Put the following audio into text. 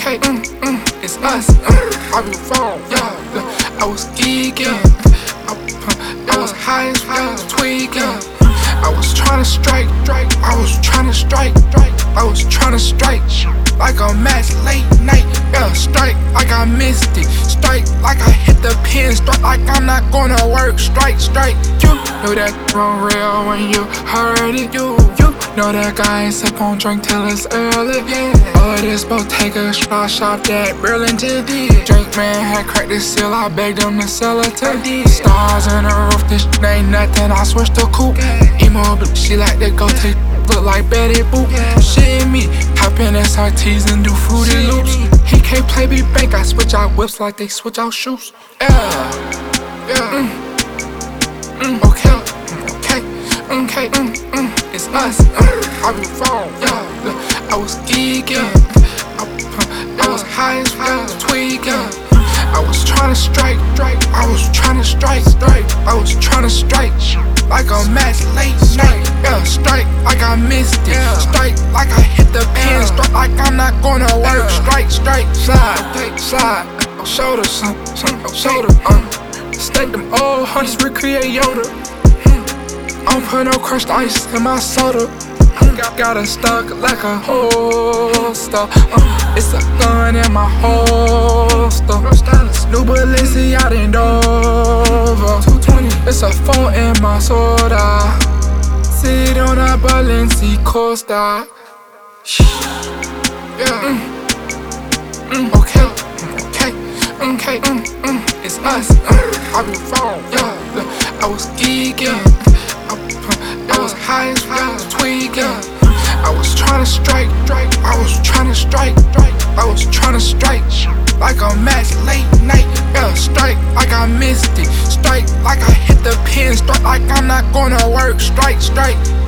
it's us. I be wrong, yeah. I was geeking, I was high as I was tweaking. I was tryna strike, I was tryna strike, I was tryna strike like a match late night. Yeah, strike like I missed it, strike like I hit the pin, strike like I'm not gonna work. Strike, you know that wrong real when you heard it. You know that guy ain't sip on drink till it's early. All of this Bottega shop that Burlington. Drink man had cracked the seal, I begged him to sell it to. Stars in the roof, this ain't nothing, I switched to coupe. Emo blue, she like to go take, look like Betty Boop. Shit me, hop in SRTs and do Fruity Loops. He can't play me bank, I switch out whips like they switch out shoes. Okay, it's us. I be wrong, I was geeking, I was high as I was tweaking. I was tryna strike, I was tryna strike, I was tryna strike like a match late night. Yeah, strike like I missed it, strike like I hit the pin, strike like I'm not gonna work. Strike, slide, shoulder, shoulder. Stake them old hunters, recreate Yoda. I don't put no crushed ice in my soda. Got it stuck like a holster. It's a gun in my holster. New Balenciaga in Dover. 220. It's a phone in my soda. Sit on a Balenciaga Costa. Okay, it's us. I be wrong, I was geeking, I was high as I was tweaking. I was tryna strike, I was tryna strike, I was tryna strike like a match late night. Yeah, strike like I missed it, strike like I hit the pin, strike like I'm not gonna work. Strike.